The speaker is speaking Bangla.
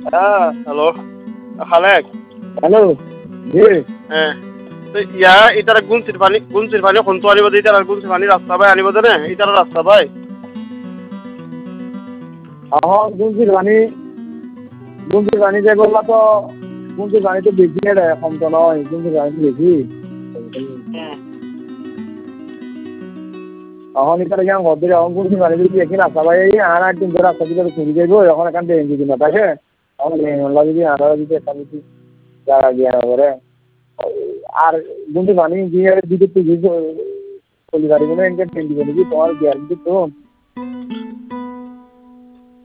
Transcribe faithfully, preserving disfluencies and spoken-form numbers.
হ্যাঁ হ্যালো খালেক হ্যালো জি হ্যাঁ তো ইয়া ইতারা গুনসির পানি গুনসির পানি কোনটো আনিব দে ইতারা গুনসির পানি রাস্তা ভাই আনিব দে না ইতারা রাস্তা ভাই এখন গুঞ্জির পানি গুঞ্জির পানি যে বললা তো গুঞ্জির পানি তো বেশি রে কম তো নয় গুঞ্জির পানি তো বেশি এখন ইতারা কেমন ঘর এখন গুঞ্জির পানি যদি একই রাস্তা ভাই আর একদিন ধরে রাস্তা দিকে ঘুরি যাইব এখন এখান থেকে যদি না থাকে এখন যদি আনারা যদি একটা যদি জায়গা গিয়ে না করে আর গুঞ্জির পানি ইঞ্জিনিয়ারের দিকে তুই চলে পারিব না এনকে ট্রেন দিবে নাকি তোমার গ্যারান্টি তো